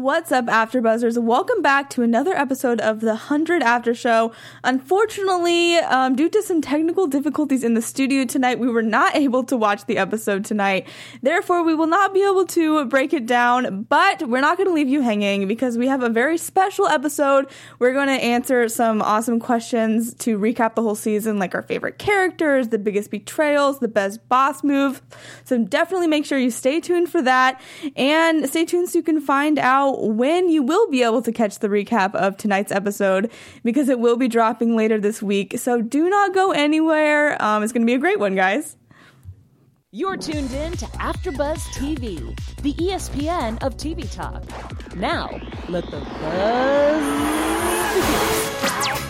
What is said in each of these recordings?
What's up, AfterBuzzers? Welcome back to another episode of the 100 After Show. Unfortunately, due to some technical difficulties in the studio tonight, we were not able to watch the episode tonight. Therefore, we will not be able to break it down, but we're not going to leave you hanging because we have a very special episode. We're going to answer some awesome questions to recap the whole season, like our favorite characters, the biggest betrayals, the best boss move. So definitely make sure you stay tuned for that, and stay tuned so you can find out when you will be able to catch the recap of tonight's episode, because it will be dropping later this week. So do not go anywhere. It's going to be a great one, guys. You're tuned in to AfterBuzz TV, the ESPN of TV talk. Now, let the buzz begin.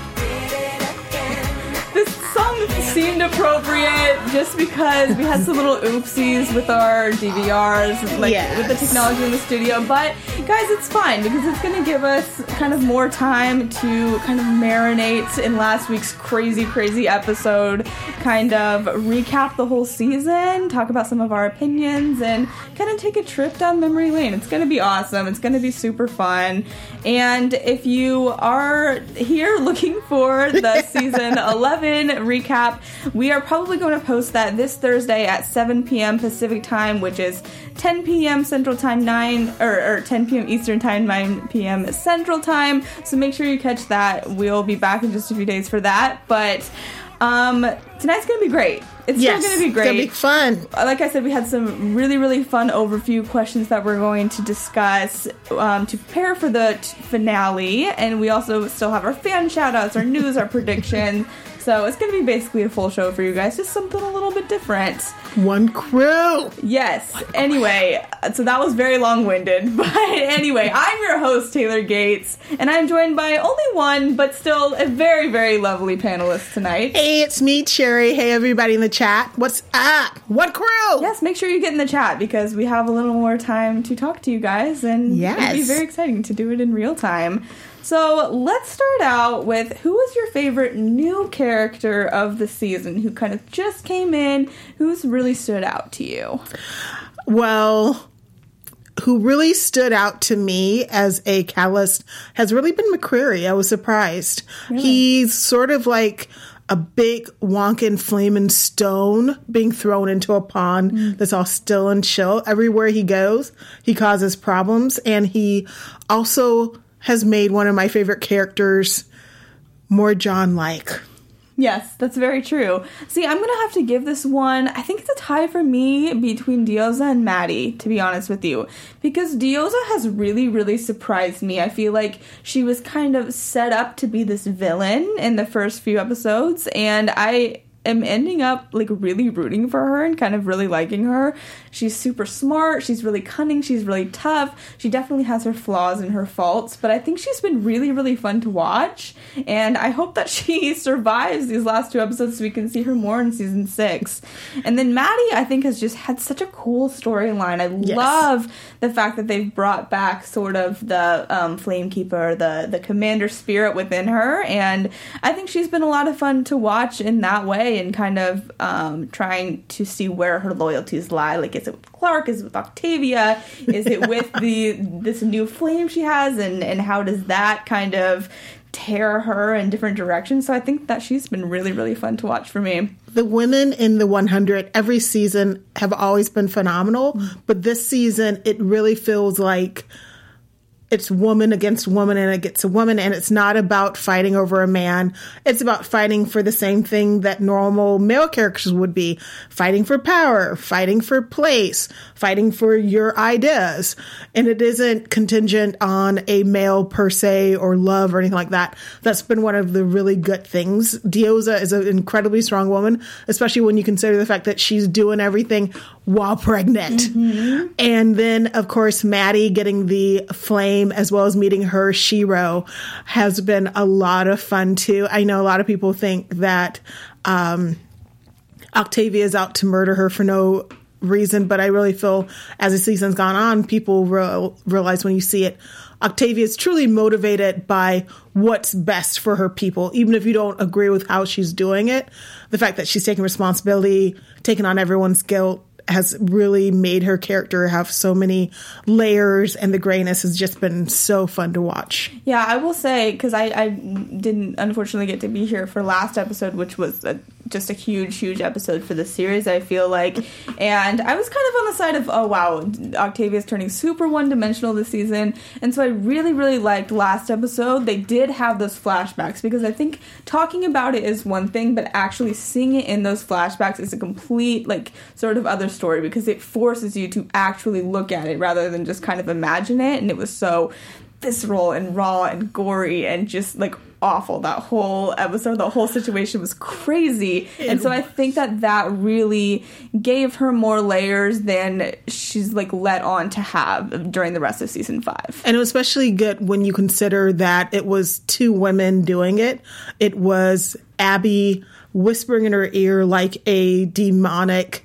This song seemed appropriate just because we had some little oopsies with our DVRs, with the technology in the studio. But guys, it's fine because it's going to give us kind of more time to kind of marinate in last week's crazy episode, kind of recap the whole season, talk about some of our opinions, and kind of take a trip down memory lane. It's going to be awesome. It's going to be super fun. And if you are here looking for the season 11 recap, we are probably going to post that this Thursday at 7 p.m. Pacific time, which is 10 p.m. Central Time, 10 p.m. Eastern Time, 9 p.m. Central Time. So make sure you catch that. We'll be back in just a few days for that. But tonight's going to be great. It's still going to be great. It's going to be fun. Like I said, we had some really fun overview questions that we're going to discuss to prepare for the finale. And we also still have our fan shout-outs, our news, our predictions. So it's going to be basically a full show for you guys, just something a little bit different. One crew! Yes. Anyway, so that was very long-winded. But anyway, I'm your host, Taylor Gates, and I'm joined by only one, but still a very lovely panelist tonight. Hey, it's me, Cherry. Hey, everybody in the chat. What's up? What crew? Yes, make sure you get in the chat because we have a little more time to talk to you guys, and it'll be very exciting to do it in real time. So let's start out with, who was your favorite new character of the season who kind of just came in, who's really stood out to you? Well, who really stood out to me as a catalyst has really been McCreary. I was surprised. Really? He's sort of like a big wonkin' flaming stone being thrown into a pond that's all still and chill. Everywhere he goes, he causes problems, and he also has made one of my favorite characters more John-like. Yes, that's very true. See, I'm going to have to give this one, I think it's a tie for me between Diyoza and Maddie, to be honest with you. Because Diyoza has really surprised me. I feel like she was kind of set up to be this villain in the first few episodes, and I am ending up like really rooting for her and kind of really liking her. She's super smart, she's really cunning, she's really tough. She definitely has her flaws and her faults, but I think she's been really fun to watch, and I hope that she survives these last two episodes so we can see her more in season 6. And then Maddie, I think, has just had such a cool storyline. I love the fact that they've brought back sort of the Flamekeeper, the commander spirit within her, and I think she's been a lot of fun to watch in that way, and kind of trying to see where her loyalties lie. Like, is it with Clark? Is it with Octavia? Is it with this new flame she has? And how does that kind of tear her in different directions? So I think that she's been really fun to watch for me. The women in the 100 every season have always been phenomenal, but this season it really feels like it's woman against woman and against a woman, and it's not about fighting over a man. It's about fighting for the same thing that normal male characters would be. Fighting for power, fighting for place, fighting for your ideas. And it isn't contingent on a male per se or love or anything like that. That's been one of the really good things. Diyoza is an incredibly strong woman, especially when you consider the fact that she's doing everything while pregnant. And then, of course, Maddie getting the flame as well as meeting her Shiro has been a lot of fun too. I know a lot of people think that Octavia is out to murder her for no reason, but I really feel as the season's gone on, people realize when you see it, Octavia is truly motivated by what's best for her people, even if you don't agree with how she's doing it. The fact that she's taking responsibility, taking on everyone's guilt, has really made her character have so many layers, and the grayness has just been so fun to watch. Yeah, I will say, because I didn't unfortunately get to be here for last episode, which was just a huge episode for the series, I feel like. And I was kind of on the side of, oh wow, Octavia's turning super one-dimensional this season. And so I really liked last episode. They did have those flashbacks, because I think talking about it is one thing, but actually seeing it in those flashbacks is a complete, like, sort of other story, because it forces you to actually look at it rather than just kind of imagine it. And it was so visceral and raw and gory and just, like, awful. That whole episode, the whole situation was crazy. And so I think that really gave her more layers than she's, like, let on to have during the rest of season 5. And it was especially good when you consider that it was 2 women doing it. It was Abby whispering in her ear like a demonic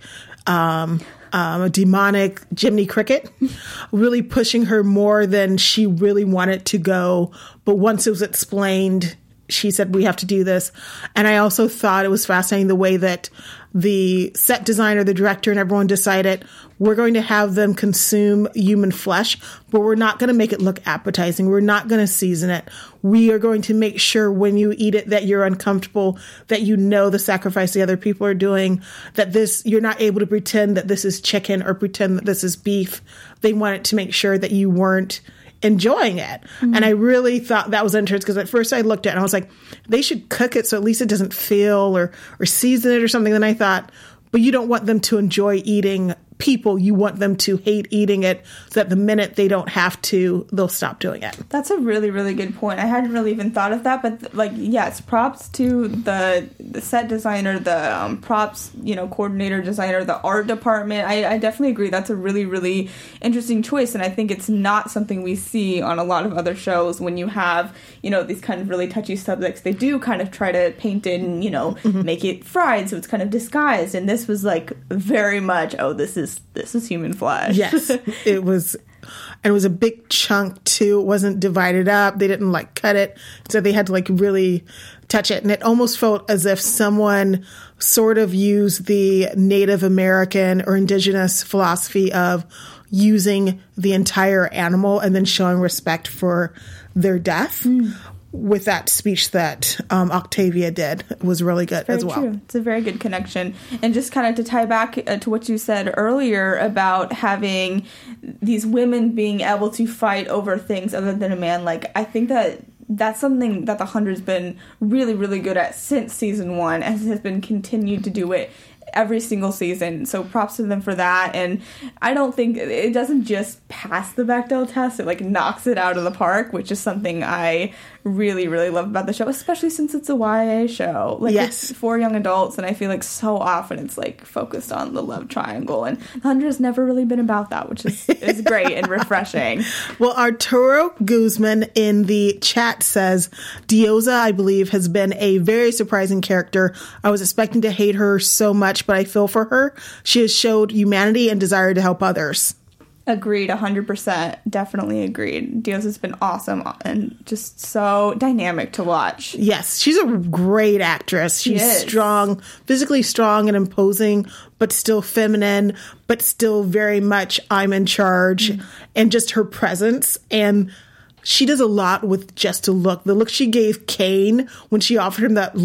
Jiminy Cricket, really pushing her more than she really wanted to go. But once it was explained, she said, we have to do this. And I also thought it was fascinating the way that the set designer, the director, and everyone decided we're going to have them consume human flesh, but we're not going to make it look appetizing. We're not going to season it. We are going to make sure when you eat it that you're uncomfortable, that you know the sacrifice the other people are doing, that you're not able to pretend that this is chicken or pretend that this is beef. They wanted to make sure that you weren't enjoying it. And I really thought that was interesting, because at first I looked at it and I was like, they should cook it so at least it doesn't feel or season it or something. Then I thought, but you don't want them to enjoy eating people. You want them to hate eating it, so that the minute they don't have to, they'll stop doing it. That's a really good point. I hadn't really even thought of that, but like, yes, props to the set designer, the props, coordinator, designer, the art department. I definitely agree. That's a really interesting choice, and I think it's not something we see on a lot of other shows. When you have, these kind of really touchy subjects, they do kind of try to paint it and, make it fried, so it's kind of disguised. And this was like very much, oh, this is human flesh. Yes, it was. And it was a big chunk too. It wasn't divided up. They didn't cut it. So they had to really touch it. And it almost felt as if someone sort of used the Native American or indigenous philosophy of using the entire animal and then showing respect for their death. With that speech that Octavia did, was really good as well. True. It's a very good connection. And just kind of to tie back to what you said earlier about having these women being able to fight over things other than a man, I think that's something that The 100's been really good at since season 1, and has been continued to do it every single season. So props to them for that. And I don't think it doesn't just pass the Bechdel test, it knocks it out of the park, which is something I really love about the show, especially since it's a YA show. Yes. It's for young adults, and I feel so often it's focused on the love triangle, and The 100 has never really been about that, which is great and refreshing. Well, Arturo Guzman in the chat says, Diosa, I believe, has been a very surprising character. I was expecting to hate her so much, but I feel for her. She has showed humanity and desire to help others. Agreed, 100%. Definitely agreed. Diosa's been awesome and just so dynamic to watch. Yes, she's a great actress. She's strong, physically strong and imposing, but still feminine, but still very much I'm in charge. And just her presence. And she does a lot with just a look. The look she gave Kane when she offered him that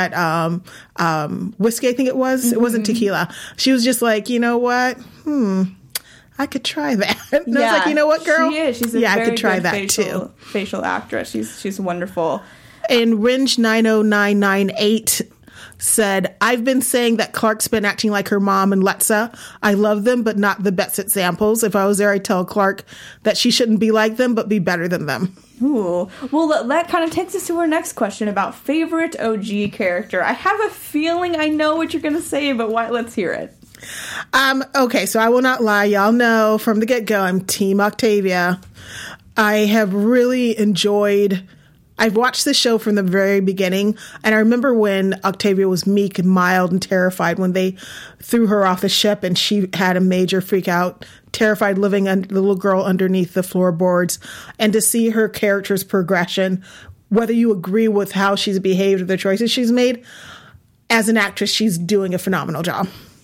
whiskey, I think it was. It wasn't tequila. She was just like, you know what? I could try that. And I was like, you know what, girl? She is. She's a very I could try good that too. Facial actress. She's wonderful. And Ringe 90998 said, I've been saying that Clark's been acting like her mom and Letza. I love them, but not the best examples. If I was there, I'd tell Clark that she shouldn't be like them, but be better than them. Ooh. Well, that kind of takes us to our next question about favorite OG character. I have a feeling I know what you're going to say, but why? Let's hear it. Okay, so I will not lie. Y'all know from the get-go, I'm Team Octavia. I have really enjoyed... I've watched the show from the very beginning, and I remember when Octavia was meek and mild and terrified when they threw her off the ship and she had a major freak out, terrified living the little girl underneath the floorboards, and to see her character's progression, whether you agree with how she's behaved or the choices she's made, as an actress, she's doing a phenomenal job.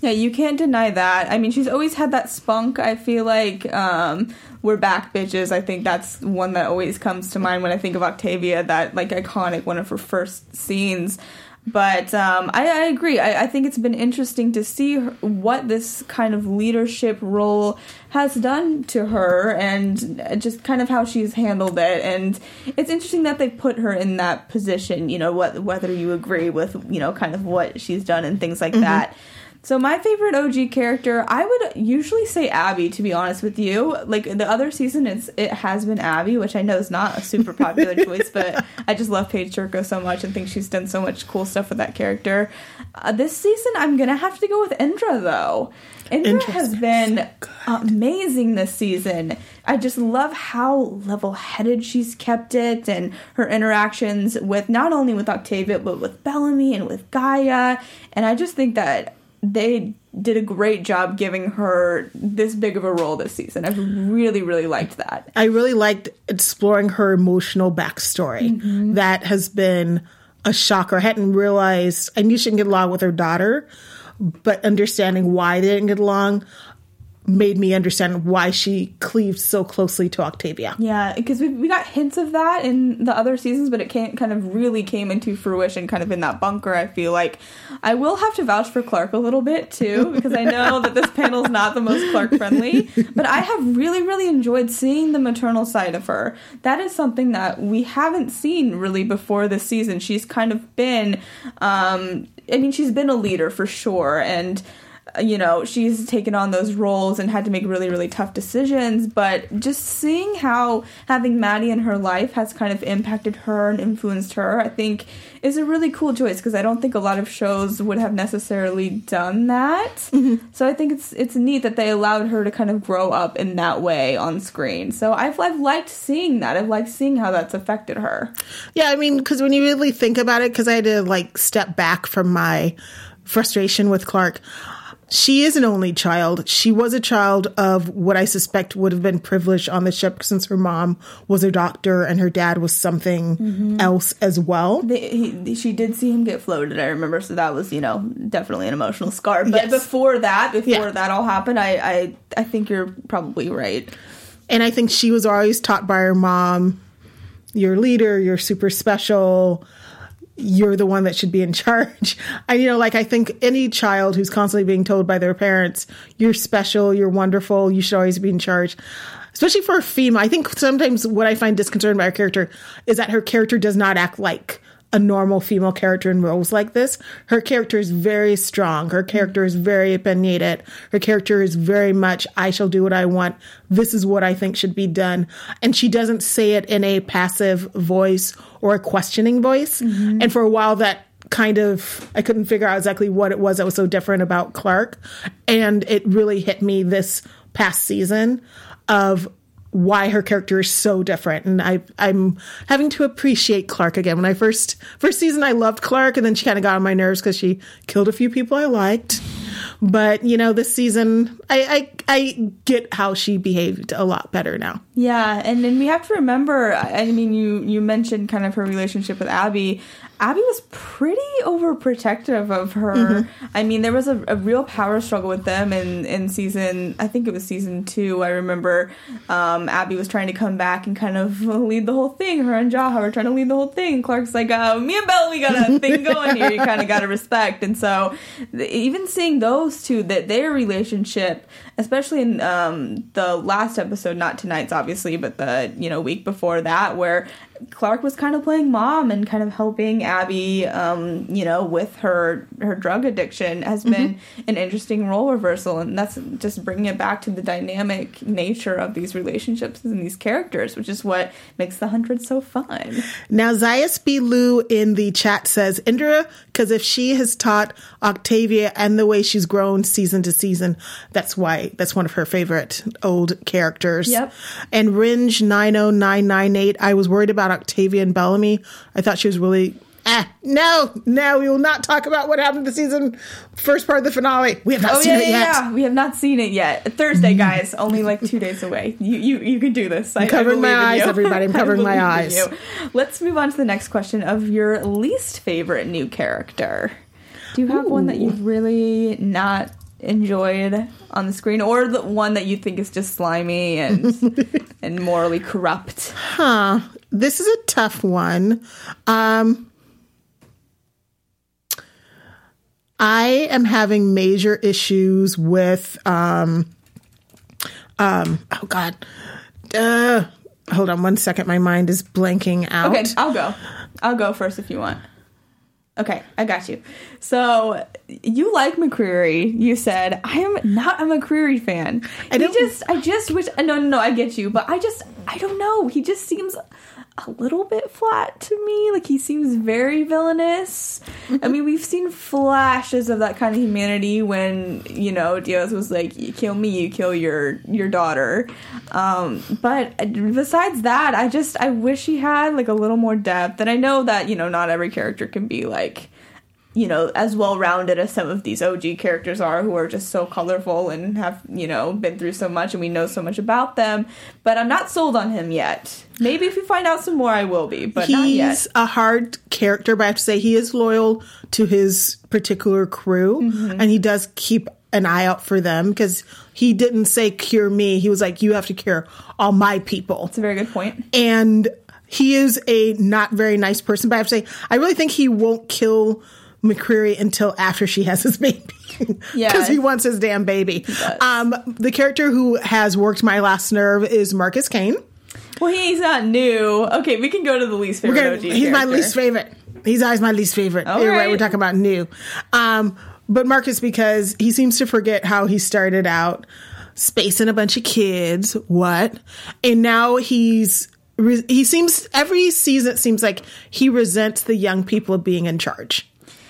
Yeah, you can't deny that. I mean, she's always had that spunk. I feel like we're back, bitches. I think that's one that always comes to mind when I think of Octavia, that like iconic one of her first scenes. But I agree. I think it's been interesting to see what this kind of leadership role has done to her and just kind of how she's handled it. And it's interesting that they put her in that position, you know, whether you agree with, you know, kind of what she's done and things like that. So my favorite OG character, I would usually say Abby, to be honest with you. Like, the other season, it has been Abby, which I know is not a super popular choice, but I just love Paige Turco so much and think she's done so much cool stuff with that character. This season, I'm going to have to go with Indra, though. Indra has been amazing this season. I just love how level-headed she's kept it, and her interactions with, not only with Octavia, but with Bellamy and with Gaia. And I just think that they did a great job giving her this big of a role this season. I've really, really liked that. I really liked exploring her emotional backstory. That has been a shocker. I hadn't realized, I knew she didn't get along with her daughter, but understanding why they didn't get along made me understand why she cleaved so closely to Octavia. Yeah, because we got hints of that in the other seasons, but it kind of really came into fruition kind of in that bunker, I feel like. I will have to vouch for Clark a little bit, too, because I know that this panel is not the most Clark-friendly, but I have really, really enjoyed seeing the maternal side of her. That is something that we haven't seen really before this season. She's kind of been, she's been a leader for sure, and you know, she's taken on those roles and had to make really, really tough decisions, but just seeing how having Maddie in her life has kind of impacted her and influenced her, I think is a really cool choice, because I don't think a lot of shows would have necessarily done that. So I think it's neat that they allowed her to kind of grow up in that way on screen. So I've liked seeing that. I've liked seeing how that's affected her. Yeah, I mean, because when you really think about it, because I had to like step back from my frustration with Clark, she is an only child. She was a child of what I suspect would have been privileged on the ship, since her mom was a doctor and her dad was something else as well. She did see him get floated, I remember, so that was, you know, definitely an emotional scar. But before that all happened, I think you're probably right. And I think she was always taught by her mom, you're a leader, you're super special, you're the one that should be in charge. And, you know, like, I think any child who's constantly being told by their parents, you're special, you're wonderful, you should always be in charge, especially for a female. I think sometimes what I find disconcerting about her character is that her character does not act like a normal female character in roles like this. Her character is very strong. Her character is very opinionated. Her character is very much, I shall do what I want. This is what I think should be done. And she doesn't say it in a passive voice or a questioning voice. And for a while that kind of, I couldn't figure out exactly what it was that was so different about Clark. And it really hit me this past season of why her character is so different. And I'm having to appreciate Clark again. When I first season, I loved Clark, and then she kind of got on my nerves because she killed a few people I liked. But, you know, this season, I get how she behaved a lot better now. Yeah, and then we have to remember, I mean, you mentioned kind of her relationship with Abby. Abby was pretty overprotective of her. I mean, there was a real power struggle with them in season, I think it was season 2. I remember Abby was trying to come back and kind of lead the whole thing. Her and Jaha were trying to lead the whole thing. Clark's like, me and Bella, we got a thing going here. You kind of got to respect. And so even seeing those two, that their relationship, especially in the last episode, not tonight's obviously, but the, you know, week before that, where Clark was kind of playing mom and kind of helping Abby, you know, with her drug addiction, has been an interesting role reversal. And that's just bringing it back to the dynamic nature of these relationships and these characters, which is what makes The 100 so fun. Now, Zayas B. Lou in the chat says, Indra, because if she has taught Octavia and the way she's grown season to season, that's one of her favorite old characters. Yep. And Ringe 90998, I was worried about Octavia and Bellamy. I thought she was really no, we will not talk about what happened the season first part of the finale. We have not seen it yet. Yeah, we have not seen it yet. Thursday, guys, only like 2 days away. You can do this. I'm covering my eyes, everybody. I'm covering my eyes. Let's move on to the next question of your least favorite new character. Do you have one that you've really not enjoyed on the screen, or the one that you think is just slimy and and morally corrupt? This is a tough one. I am having major issues with oh God. Hold on one second. My mind is blanking out. Okay, I'll go first if you want. Okay, I got you. So you like McCreary. You said I am not a McCreary fan. I just wish. No, I get you, but I don't know. He just seems a little bit flat to me. Like, he seems very villainous. I mean, we've seen flashes of that kind of humanity when, you know, Diaz was like, you kill me, you kill your daughter. But besides that, I wish he had, like, a little more depth. And I know that, you know, not every character can be, like, you know, as well-rounded as some of these OG characters are, who are just so colorful and have, you know, been through so much and we know so much about them. But I'm not sold on him yet. Maybe if we find out some more, I will be, but not yet. He's a hard character, but I have to say he is loyal to his particular crew, and he does keep an eye out for them, because he didn't say cure me. He was like, you have to cure all my people. That's a very good point. And he is a not very nice person, but I have to say, I really think he won't kill McCreary until after she has his baby. Yeah. Because he wants his damn baby. The character who has worked my last nerve is Marcus Kane. Well, he's not new. Okay, we can go to the least favorite OG He's my least favorite. He's always my least favorite. All You're right. right, we're talking about new. But Marcus, because he seems to forget how he started out spacing a bunch of kids. What? And now he seems, every season it seems like he resents the young people of being in charge.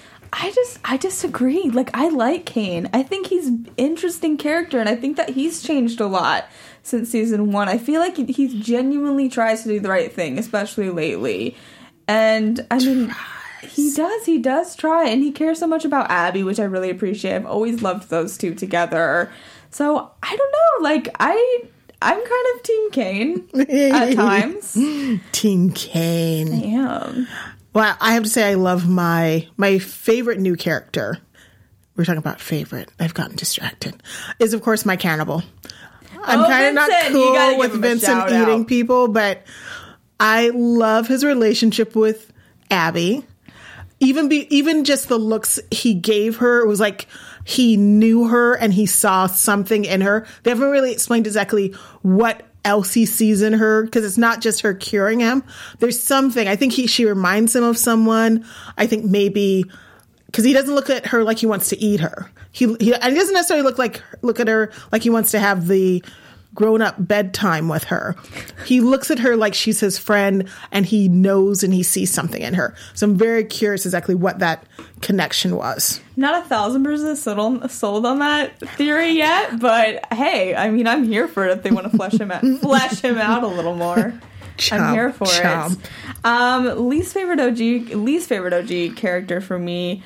I disagree. Like, I like Kane. I think he's an interesting character, and I think that he's changed a lot since season 1. I feel like he genuinely tries to do the right thing, especially lately. And, I mean, he does try, and he cares so much about Abby, which I really appreciate. I've always loved those two together. So, I don't know. Like, I'm kind of Team Kane at times. Team Kane. I am. Well, I have to say I love my favorite new character. We're talking about favorite. I've gotten distracted. Is, of course, my cannibal. I'm kind of not cool with Vincent eating people, but I love his relationship with Abby. Even just the looks he gave her, it was like he knew her and he saw something in her. They haven't really explained exactly what else he sees in her, because it's not just her curing him. There's something. I think she reminds him of someone. I think maybe because he doesn't look at her like he wants to eat her. He doesn't necessarily look at her like he wants to have the grown-up bedtime with her. He looks at her like she's his friend, and he knows and he sees something in her. So I'm very curious exactly what that connection was. Not 1,000% sold on that theory yet, but hey, I mean, I'm here for it if they want to flesh him out a little more. I'm here for it. Least favorite OG character for me.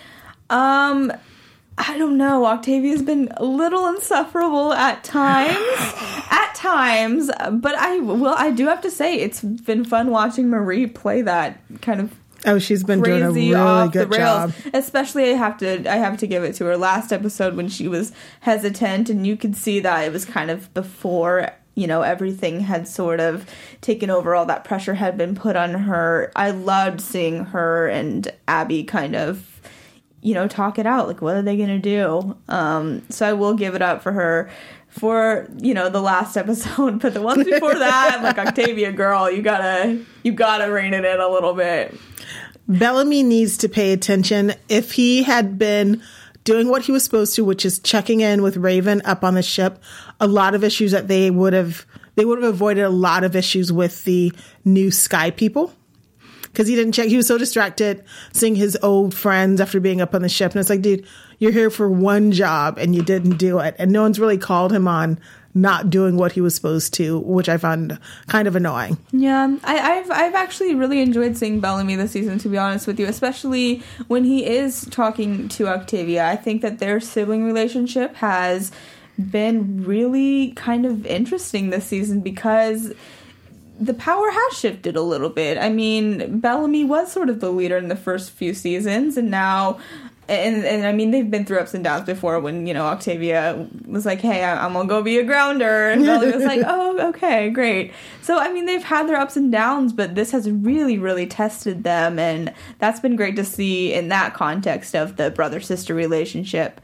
I don't know. Octavia's been a little insufferable at times. But I do have to say, it's been fun watching Marie play that kind of she's been doing a really good job. Especially, I have to give it to her last episode when she was hesitant, and you could see that it was kind of before, you know, everything had sort of taken over, all that pressure had been put on her. I loved seeing her and Abby kind of, you know, talk it out. Like, what are they going to do? So I will give it up for her for, you know, the last episode. But the ones before that, like, Octavia, girl, you gotta rein it in a little bit. Bellamy needs to pay attention. If he had been doing what he was supposed to, which is checking in with Raven up on the ship, a lot of issues that they would have avoided a lot of issues with the new Sky people. Because he didn't check. He was so distracted seeing his old friends after being up on the ship. And it's like, dude, you're here for one job and you didn't do it. And no one's really called him on not doing what he was supposed to, which I found kind of annoying. Yeah, I've actually really enjoyed seeing Bellamy this season, to be honest with you, especially when he is talking to Octavia. I think that their sibling relationship has been really kind of interesting this season, because the power has shifted a little bit. I mean, Bellamy was sort of the leader in the first few seasons, and now And I mean, they've been through ups and downs before when, Octavia was like, hey, I'm going to go be a grounder. And Belly was like, oh, okay, great. So, I mean, they've had their ups and downs, but this has really, really tested them. And that's been great to see in that context of the brother-sister relationship.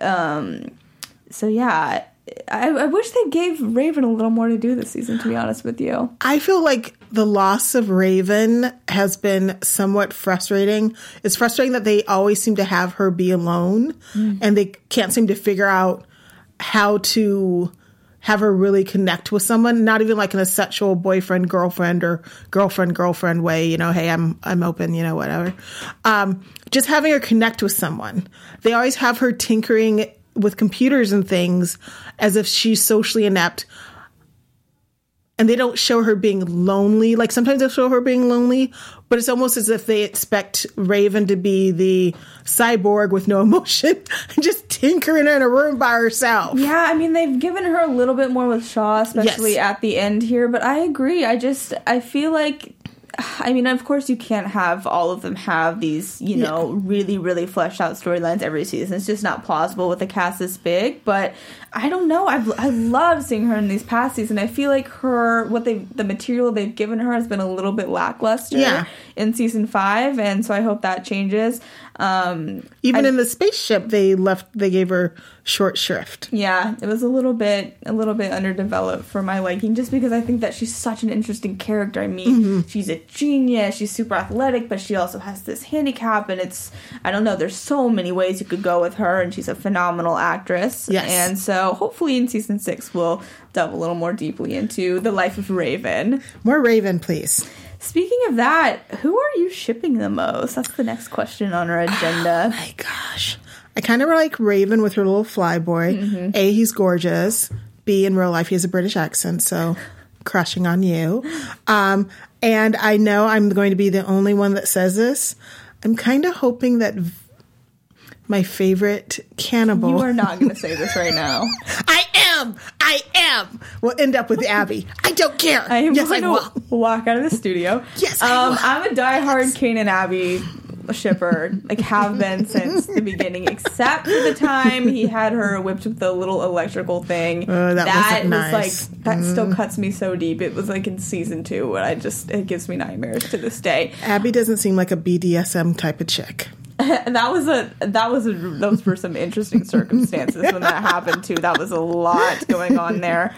So, yeah, I wish they gave Raven a little more to do this season, to be honest with you. I feel like the loss of Raven has been somewhat frustrating. It's frustrating that they always seem to have her be alone, and they can't seem to figure out how to have her really connect with someone, not even like in a sexual boyfriend, girlfriend, or girlfriend way, hey, I'm open, whatever. Just having her connect with someone. They always have her tinkering with computers and things as if she's socially inept, and they don't show her being lonely. Like sometimes they'll show her being lonely, but it's almost as if they expect Raven to be the cyborg with no emotion, just tinkering in a room by herself. Yeah, I mean, they've given her a little bit more with Shaw, especially at the end here, but I agree. I feel like, I mean, of course you can't have all of them have these, really, really fleshed out storylines every season. It's just not plausible with a cast this big, but I don't know. I love seeing her in these past seasons. I feel like the material they've given her has been a little bit lackluster in season 5, and so I hope that changes. Even in the spaceship, they gave her short shrift. Yeah, it was a little bit underdeveloped for my liking, just because I think that she's such an interesting character. I mean, she's a genius, she's super athletic, but she also has this handicap, and I don't know, there's so many ways you could go with her, and she's a phenomenal actress. Yes. And so hopefully in season 6 we'll delve a little more deeply into the life of Raven. More Raven, please. Speaking of that, who are you shipping the most? That's the next question on our agenda. Oh my gosh. I kind of like Raven with her little flyboy. A, he's gorgeous. B, in real life, he has a British accent, so crushing on you. And I know I'm going to be the only one that says this. I'm kind of hoping that my favorite cannibal... You are not going to say this right now. I am. We'll end up with Abby. I don't care. I am going to walk out of the studio. Yes, I will. I'm a diehard Kane and Abby shipper, have been since the beginning, except for the time he had her whipped with the little electrical thing. That was nice. That still cuts me so deep. It was in season 2, and it gives me nightmares to this day. Abby doesn't seem like a BDSM type of chick. And those were some interesting circumstances when that happened too. That was a lot going on there.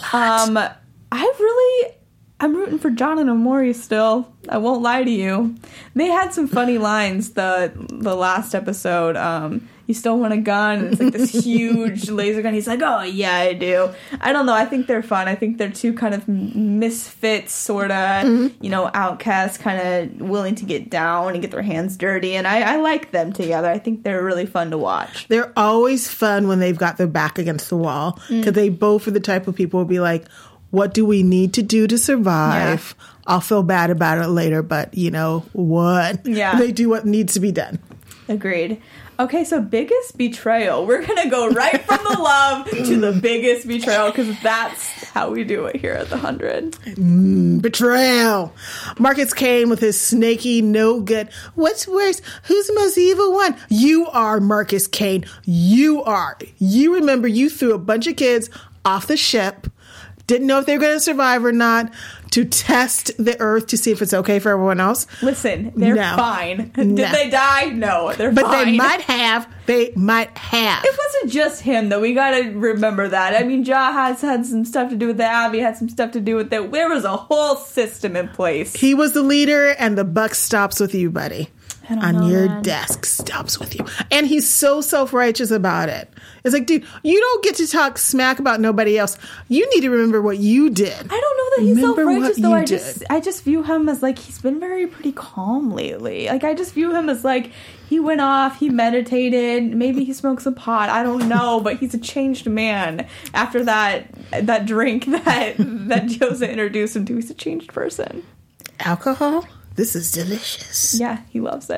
I'm rooting for John and Amori still. I won't lie to you. They had some funny lines the last episode. You still want a gun? And it's this huge laser gun. He's like, oh, yeah, I do. I don't know. I think they're fun. I think they're two kind of misfits, sort of, outcasts, kind of willing to get down and get their hands dirty. And I like them together. I think they're really fun to watch. They're always fun when they've got their back against the wall. Because they both are the type of people who will be like, what do we need to do to survive? Yeah. I'll feel bad about it later, but what? Yeah. They do what needs to be done. Agreed. Okay, so biggest betrayal. We're going to go right from the love to the biggest betrayal, because that's how we do it here at the 100. Betrayal. Marcus Kane with his snaky, no good. What's worse? Who's the most evil one? You are, Marcus Kane. You are. You remember you threw a bunch of kids off the ship, didn't know if they were going to survive or not, to test the Earth to see if it's okay for everyone else. Listen, they're fine. Did they die? No, they're fine. But they might have. It wasn't just him, though. We got to remember that. I mean, Ja has had some stuff to do with it. Abby had some stuff to do with it. There was a whole system in place. He was the leader, and the buck stops with you, buddy. On your desk stops with you. And he's so self-righteous about it. It's like, dude, you don't get to talk smack about nobody else. You need to remember what you did. I don't know that he's self-righteous, though. I just view him as he's been pretty calm lately. I just view him as he went off, he meditated, maybe he smoked some pot, I don't know, but he's a changed man after that drink that Joseph introduced him to. He's a changed person. Alcohol? This is delicious. Yeah, he loves it.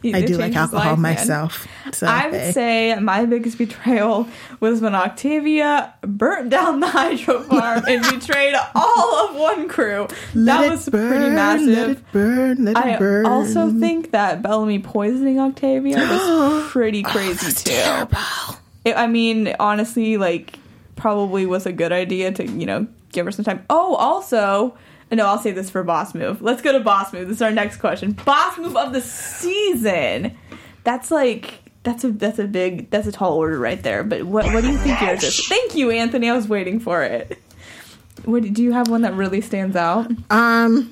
I do like alcohol myself. So, I would say my biggest betrayal was when Octavia burnt down the hydro farm and betrayed all of one crew. That was pretty massive. Let it burn. Let it burn. I also think that Bellamy poisoning Octavia was pretty crazy too. Terrible. I mean, honestly, like, probably was a good idea to, give her some time. Oh, also, no, I'll say this for boss move. Let's go to boss move. This is our next question. Boss move of the season. That's a tall order right there. But what do you think yours is? Thank you, Anthony. I was waiting for it. Do you have one that really stands out? I'd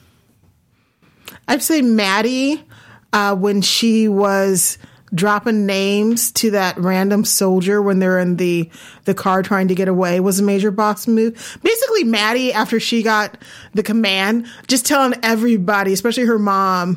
say Maddie, when she was dropping names to that random soldier when they're in the car trying to get away, was a major boss move. Basically, Maddie, after she got the command, just telling everybody, especially her mom,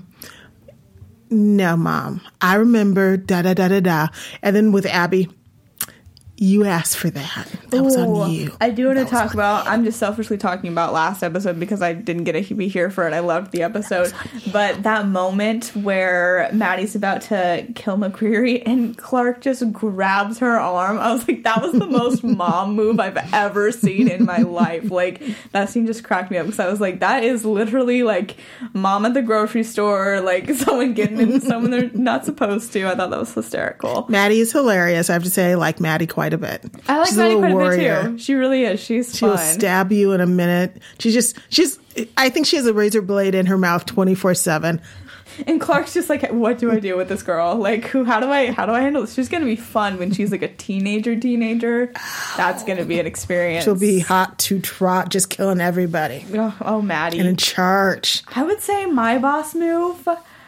no, Mom, I remember da-da-da-da-da. And then with Abby, you asked for that. That was on you. I do want to talk about, I'm just selfishly talking about last episode because I didn't get to be here for it. I loved the episode. But that moment where Maddie's about to kill McCreary and Clark just grabs her arm, I was like, that was the most mom move I've ever seen in my life. Like, that scene just cracked me up because I was like, that is literally like mom at the grocery store, like someone getting into someone they're not supposed to. I thought that was hysterical. Maddie is hilarious. I have to say, I like Maddie quite a bit. I like Maddie quite a bit too. She really is. She's fun. She'll stab you in a minute. I think she has a razor blade in her mouth 24/7. And Clark's just like, what do I do with this girl? Like, how do I handle this? She's gonna be fun when she's like a teenager. That's gonna be an experience. She'll be hot to trot, just killing everybody. Oh, Maddie. And in charge. I would say my boss move,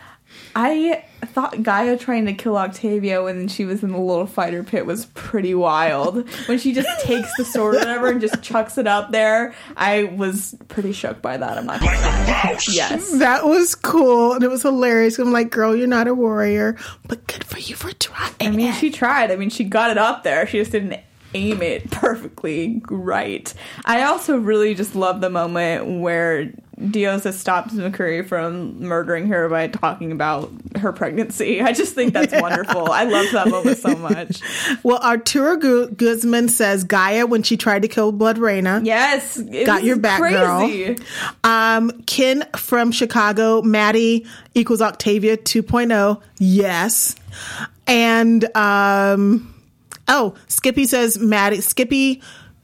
I thought Gaia trying to kill Octavia when she was in the little fighter pit was pretty wild. When she just takes the sword or whatever and just chucks it up there, I was pretty shook by that. I'm not gonna lie. Yes. That was cool, and it was hilarious. I'm like, girl, you're not a warrior, but good for you for trying. I mean, she tried. I mean, she got it up there. She just didn't aim it perfectly right. I also really just love the moment where Diosa stops McCreary from murdering her by talking about her pregnancy. I just think that's wonderful. I love that moment so much. Well, Arturo Guzman says Gaia when she tried to kill Blood Reina. Yes. Got your back, crazy. Girl. Ken from Chicago, Maddie equals Octavia 2.0. Yes. And, Skippy says Maddie, Skippy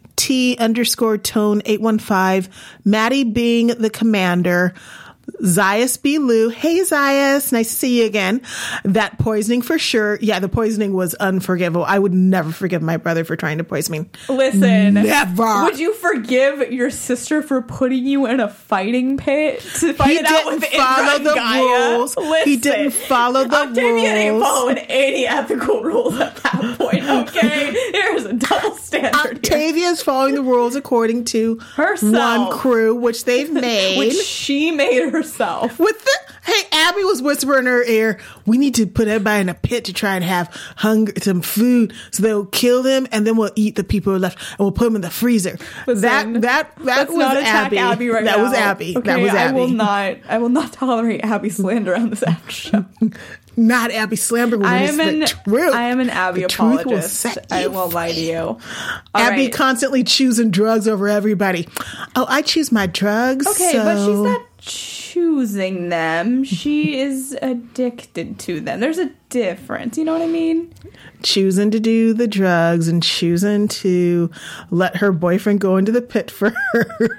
T_tone 815, Maddie being the commander. Zayas B. Lou. Hey, Zayas. Nice to see you again. That poisoning for sure. Yeah, the poisoning was unforgivable. I would never forgive my brother for trying to poison me. Listen. Never. Would you forgive your sister for putting you in a fighting pit to fight it out with Indra and Gaia? Rules. Listen, he didn't follow the rules. Octavia ain't following any ethical rules at that point, okay? There's a double standard Octavia's following the rules according to herself. One crew, which they've made. Which she made herself. Hey, Abby was whispering in her ear, we need to put everybody in a pit to try and have some food so they'll kill them and then we'll eat the people who are left and we'll put them in the freezer. Listen, that was not Abby. Abby right that now. was Abby. Okay, that was Abby. I will not tolerate Abby slander on this after show. Not Abby slander when it's the truth. I am an Abby apologist. I won't lie to you. Abby constantly choosing drugs over everybody. Oh, I choose my drugs. Okay, but she's not choosing them. She is addicted to them. There's a difference. You know what I mean? Choosing to do the drugs and choosing to let her boyfriend go into the pit for her.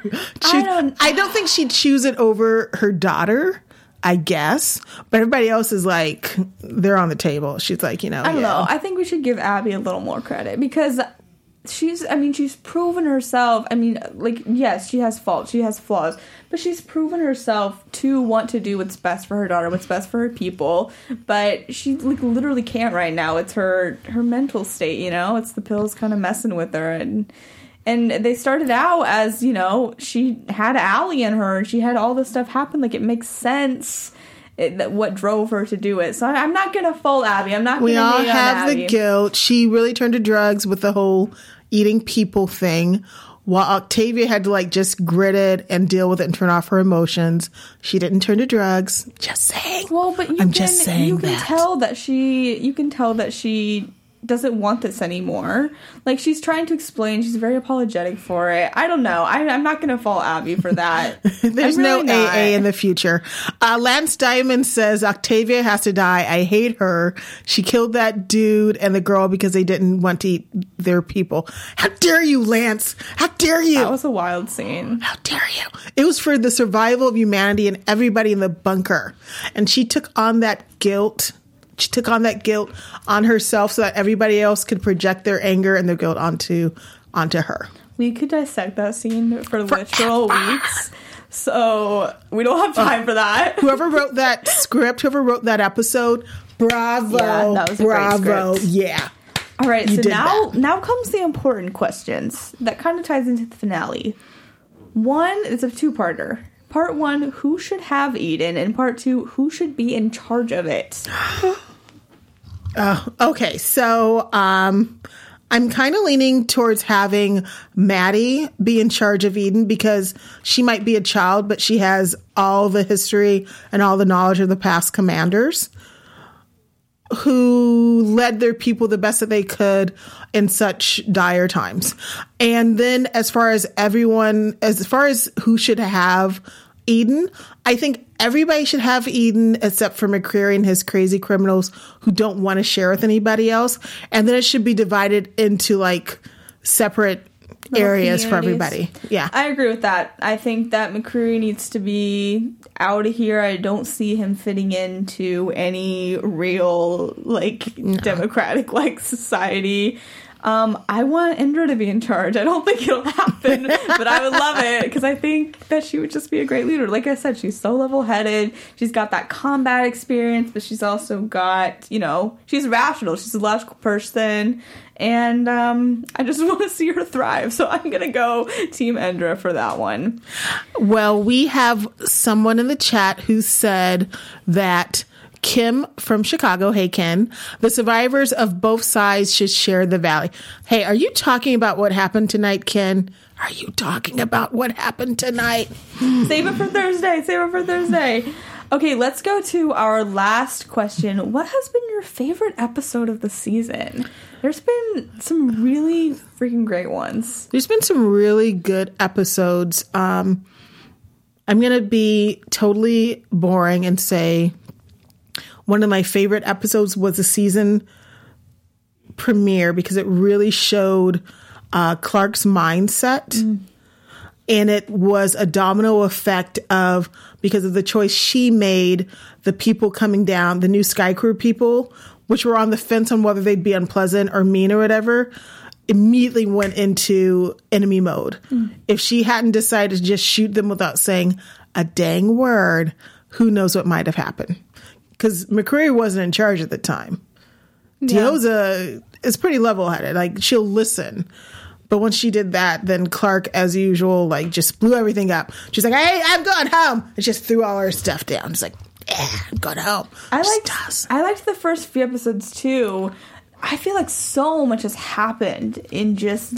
I don't think she'd choose it over her daughter, I guess. But everybody else is like, they're on the table. She's like, I don't know. I think we should give Abby a little more credit because she's proven herself. I mean, like, yes, she has faults, she has flaws, but she's proven herself to want to do what's best for her daughter, what's best for her people. But she literally can't right now. It's her mental state, it's the pills kind of messing with her. And they started out as, she had Allie in her and she had all this stuff happen. Like, it makes sense what drove her to do it. So I'm not going to fault Abby. I'm not going to hate on Abby. We all have the guilt. She really turned to drugs with the whole eating people thing. while Octavia had to like just grit it and deal with it and turn off her emotions, she didn't turn to drugs. Just saying. Well, but you I'm can, just saying you can that. tell that she doesn't want this anymore. Like, she's trying to explain. She's very apologetic for it. I don't know. I'm not going to fault Abby for that. There's really no not. AA in the future. Lance Diamond says Octavia has to die. I hate her. She killed that dude and the girl because they didn't want to eat their people. How dare you, Lance? How dare you? That was a wild scene. How dare you? It was for the survival of humanity and everybody in the bunker. And she took on that guilt. She took on that guilt on herself so that everybody else could project their anger and their guilt onto her. We could dissect that scene for literal weeks. So we don't have time for that. Whoever wrote that script, whoever wrote that episode, bravo. Yeah, that was a great script. Yeah. All right, You so did now comes the important questions that kind of ties into the finale. One is a two-parter. Part 1, who should have Eden? And part 2, who should be in charge of it? Okay, so I'm kind of leaning towards having Maddie be in charge of Eden because she might be a child, but she has all the history and all the knowledge of the past commanders who led their people the best that they could in such dire times. And then as far as who should have Eden, I think everybody should have Eden except for McCreary and his crazy criminals who don't want to share with anybody else. And then it should be divided into like separate areas for everybody. Yeah. I agree with that. I think that McCreary needs to be out of here. I don't see him fitting into any real democratic society. I want Indra to be in charge. I don't think it'll happen, but I would love it because I think that she would just be a great leader. Like I said, she's so level-headed. She's got that combat experience, but she's also got, she's rational. She's a logical person, and I just want to see her thrive. So I'm going to go Team Indra for that one. Well, we have someone in the chat who said that Kim from Chicago, hey Ken, the survivors of both sides should share the valley. Hey, are you talking about what happened tonight, Ken? Are you talking about what happened tonight? Save it for Thursday. Okay, let's go to our last question. What has been your favorite episode of the season? There's been some really freaking great ones. There's been some really good episodes. I'm going to be totally boring and say one of my favorite episodes was the season premiere because it really showed Clark's mindset. And it was a domino effect of, because of the choice she made, the people coming down, the new Sky Crew people, which were on the fence on whether they'd be unpleasant or mean or whatever, immediately went into enemy mode. If she hadn't decided to just shoot them without saying a dang word, who knows what might have happened. Because McCreary wasn't in charge at the time. Yeah. Dioza is pretty level-headed. Like, she'll listen. But once she did that, then Clark, as usual, just blew everything up. She's like, hey, I'm going home. And just threw all her stuff down. It's like, I'm going home. I liked the first few episodes, too. I feel like so much has happened in just,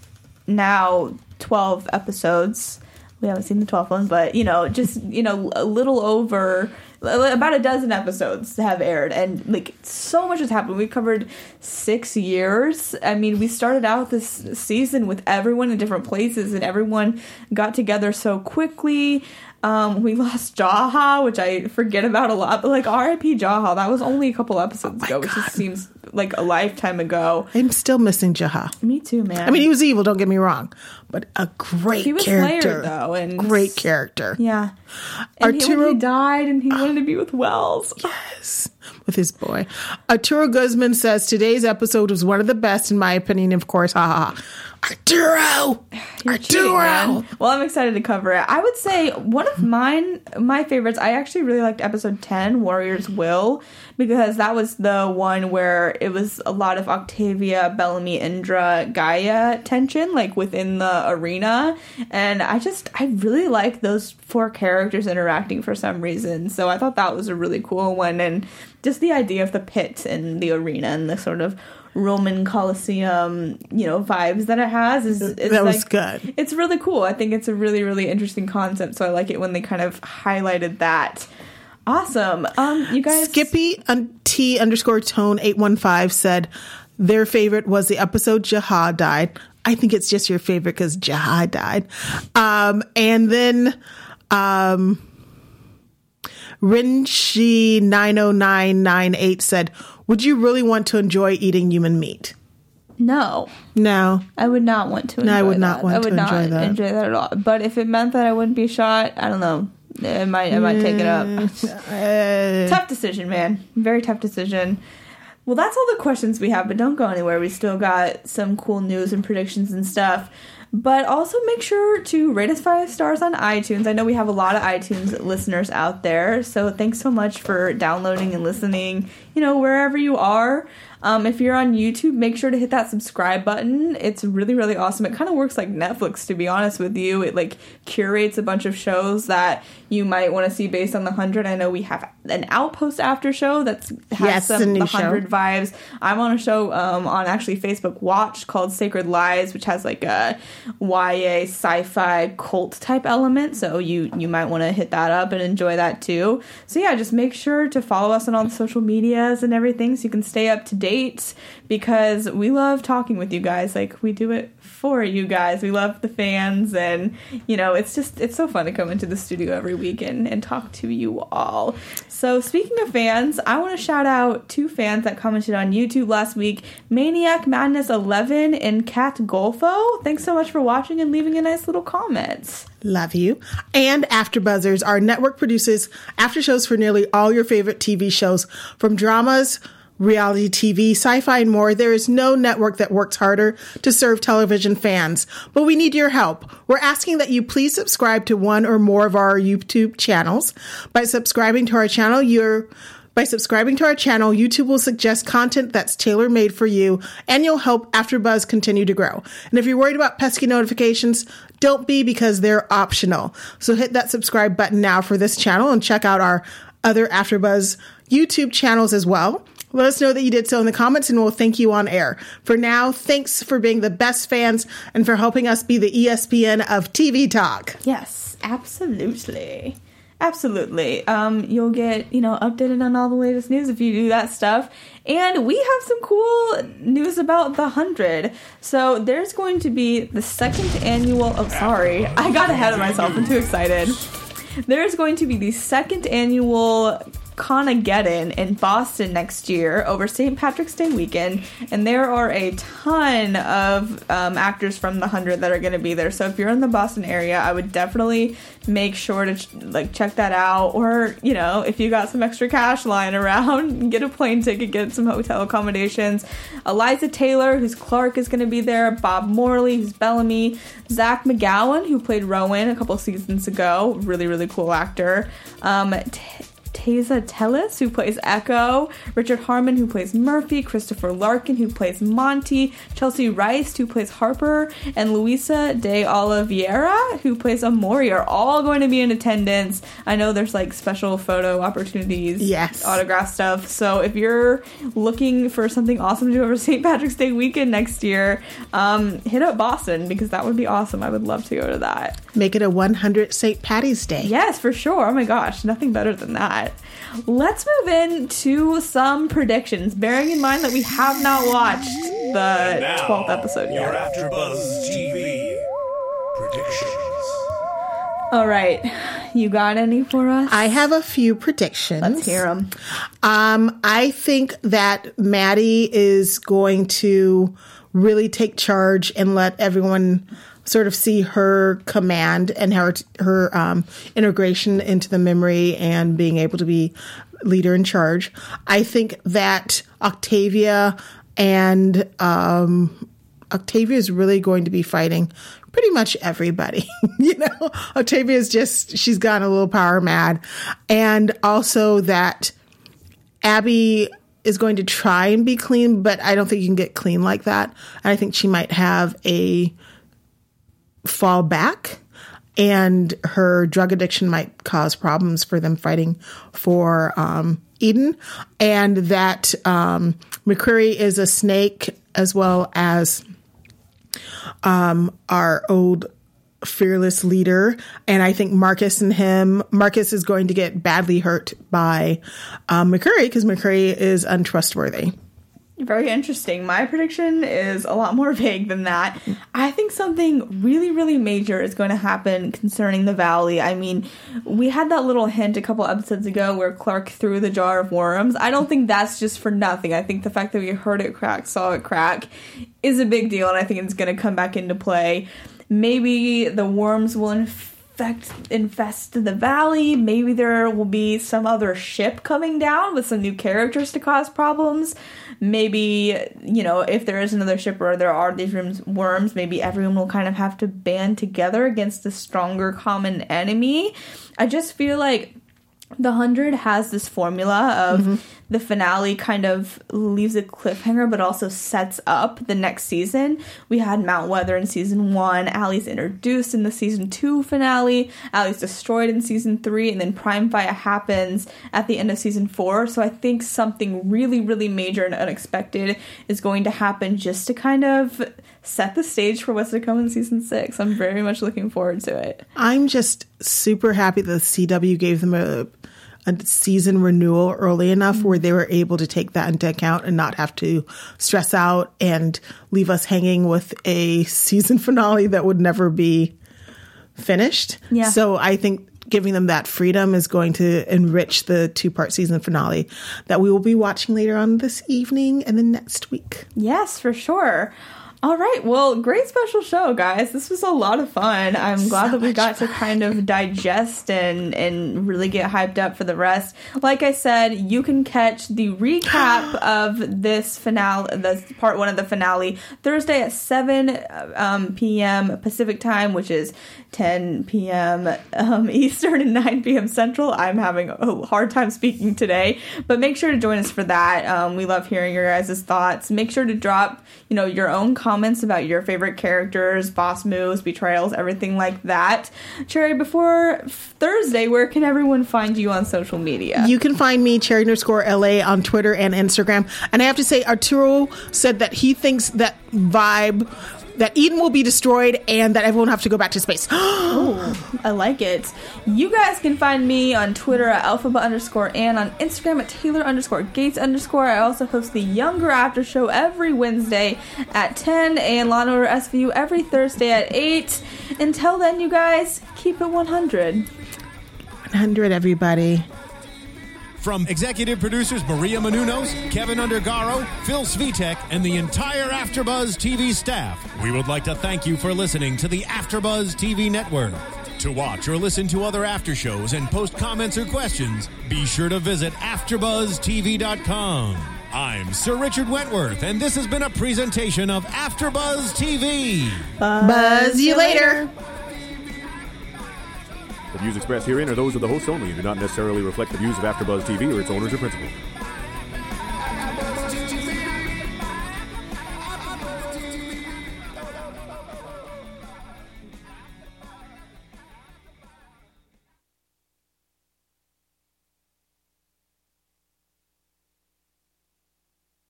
now 12 episodes. We haven't seen the 12th one, but, a little over, about a dozen episodes have aired, and, so much has happened. We covered 6 years. I mean, we started out this season with everyone in different places, and everyone got together so quickly. We lost Jaha, which I forget about a lot, but, R.I.P. Jaha, that was only a couple episodes ago, which just seems like a lifetime ago. I'm still missing Jaha. Me too, man. I mean, he was evil, don't get me wrong, but a great he was character. Layered, though, and great character. Yeah. And Arturo he died, and he wanted to be with Wells. Yes, with his boy. Arturo Guzman says, today's episode was one of the best, in my opinion, of course. Ha ha. Arturo! Arturo! Well, I'm excited to cover it. I would say one of my favorites, I actually really liked episode 10, Warrior's Will, because that was the one where it was a lot of Octavia, Bellamy, Indra, Gaia tension, within the arena. And I really like those 4 characters interacting for some reason. So I thought that was a really cool one. And just the idea of the pit and the arena and the sort of Roman Colosseum, vibes that it has. That was good. It's really cool. I think it's a really, really interesting concept. So I like it when they kind of highlighted that. Awesome. You guys. Skippy T_tone 815 said their favorite was the episode Jahad died. I think it's just your favorite because Jahad died. And then Rinshi 90998 said, would you really want to enjoy eating human meat? No. I would not want to enjoy that. I would not want to enjoy that. Enjoy that at all. But if it meant that I wouldn't be shot, I don't know. I might take it up. Tough decision, man. Very tough decision. Well, that's all the questions we have, but don't go anywhere. We still got some cool news and predictions and stuff. But also make sure to rate us 5 stars on iTunes. I know we have a lot of iTunes listeners out there, so thanks so much for downloading and listening, wherever you are. If you're on YouTube, make sure to hit that subscribe button. It's really, really awesome. It kind of works like Netflix, to be honest with you. It curates a bunch of shows that you might want to see based on the 100. I know we have an Outpost after show the 100 vibes. I'm on a show on actually Facebook Watch called Sacred Lies, which has a YA sci-fi cult type element. So you might want to hit that up and enjoy that too. So yeah, just make sure to follow us on all the social medias and everything so you can stay up to date, because we love talking with you guys. We do it for you guys. We love the fans, and it's so fun to come into the studio every week and talk to you all. So speaking of fans, I want to shout out 2 fans that commented on YouTube last week, Maniac Madness 11 and Kat Golfo. Thanks so much for watching and leaving a nice little comment. Love you. And AfterBuzzers, our network produces after shows for nearly all your favorite TV shows, from dramas, reality TV, sci-fi, and more. There is no network that works harder to serve television fans, but we need your help. We're asking that you please subscribe to one or more of our YouTube channels. By subscribing to our channel, YouTube will suggest content that's tailor-made for you, and you'll help AfterBuzz continue to grow. And if you're worried about pesky notifications, don't be, because they're optional. So hit that subscribe button now for this channel and check out our other AfterBuzz YouTube channels as well. Let us know that you did so in the comments, and we'll thank you on air. For now, thanks for being the best fans and for helping us be the ESPN of TV talk. Yes, absolutely. Absolutely. You'll get, updated on all the latest news if you do that stuff. And we have some cool news about the 100. So there's going to be the second annual... Oh, sorry. I got ahead of myself. I'm too excited. There's going to be the second annual Conageddon in Boston next year over St. Patrick's Day weekend, and there are a ton of actors from the 100 that are going to be there. So if you're in the Boston area, I would definitely make sure to check that out, or if you got some extra cash lying around, get a plane ticket, get some hotel accommodations. Eliza Taylor, who's Clark, is going to be there. Bob Morley, who's Bellamy. Zach McGowan, who played Rowan a couple seasons ago, really, really cool actor. Teza Tellis, who plays Echo, Richard Harmon, who plays Murphy, Christopher Larkin, who plays Monty, Chelsea Rice, who plays Harper, and Luisa de Oliveira, who plays Amori, are all going to be in attendance. I know there's special photo opportunities, yes, autograph stuff. So if you're looking for something awesome to do over St. Patrick's Day weekend next year, hit up Boston, because that would be awesome. I would love to go to that. Make it a 100 St. Patty's Day. Yes, for sure. Oh my gosh, nothing better than that. Let's move into some predictions, bearing in mind that we have not watched the 12th episode yet. Your AfterBuzz TV predictions. All right, you got any for us? I have a few predictions. Let's hear them. I think that Maddie is going to really take charge and let everyone sort of see her command and her integration into the memory and being able to be leader in charge. I think that Octavia is really going to be fighting pretty much everybody. Octavia's she's gotten a little power mad. And also that Abby is going to try and be clean, but I don't think you can get clean like that. And I think she might have a fall back. and her drug addiction might cause problems for them fighting for Eden, and that McCreary is a snake, as well as our old fearless leader. And I think Marcus is going to get badly hurt by McCreary, because McCreary is untrustworthy. Very interesting. My prediction is a lot more vague than that. I think something really, really major is going to happen concerning the Valley. I mean, we had that little hint a couple episodes ago where Clark threw the jar of worms. I don't think that's just for nothing. I think the fact that we heard it crack, saw it crack, is a big deal, and I think it's going to come back into play. Maybe the worms will infest the Valley. Maybe there will be some other ship coming down with some new characters to cause problems. Maybe, if there is another ship or there are these worms, maybe everyone will kind of have to band together against a stronger common enemy. I just feel like The 100 has this formula of the finale kind of leaves a cliffhanger, but also sets up the next season. We had Mount Weather in season 1, Allie's introduced in the season 2 finale, Allie's destroyed in season 3, and then Prime Fight happens at the end of season 4. So I think something really, really major and unexpected is going to happen just to kind of set the stage for what's to come in season 6. I'm very much looking forward to it. I'm just super happy that the CW gave them a season renewal early enough where they were able to take that into account and not have to stress out and leave us hanging with a season finale that would never be finished. Yeah. So I think giving them that freedom is going to enrich the 2-part season finale that we will be watching later on this evening and then next week. Yes, for sure. All right. Well, great special show, guys. This was a lot of fun. I'm glad that we got to kind of digest and really get hyped up for the rest. Like I said, you can catch the recap of this finale, the part 1 of the finale, Thursday at 7 p.m. Pacific time, which is 10 p.m. Eastern and 9 p.m. Central. I'm having a hard time speaking today, but make sure to join us for that. We love hearing your guys' thoughts. Make sure to drop, your own comments about your favorite characters, boss moves, betrayals, everything like that. Cherry, before Thursday, where can everyone find you on social media? You can find me, Cherry_LA, on Twitter and Instagram. And I have to say, Arturo said that he thinks that that Eden will be destroyed and that everyone will have to go back to space. Oh, I like it. You guys can find me on Twitter at Alphaba_ and on Instagram at Taylor_Gates_. I also host the Younger After Show every Wednesday at 10 and Law & Order SVU every Thursday at 8. Until then, you guys, keep it 100. 100, everybody. From executive producers Maria Menounos, Kevin Undergaro, Phil Svitek, and the entire AfterBuzz TV staff, we would like to thank you for listening to the AfterBuzz TV network. To watch or listen to other after shows and post comments or questions, be sure to visit AfterBuzzTV.com. I'm Sir Richard Wentworth, and this has been a presentation of AfterBuzz TV. Buzz you later. The views expressed herein are those of the hosts only and do not necessarily reflect the views of AfterBuzz TV or its owners or principals.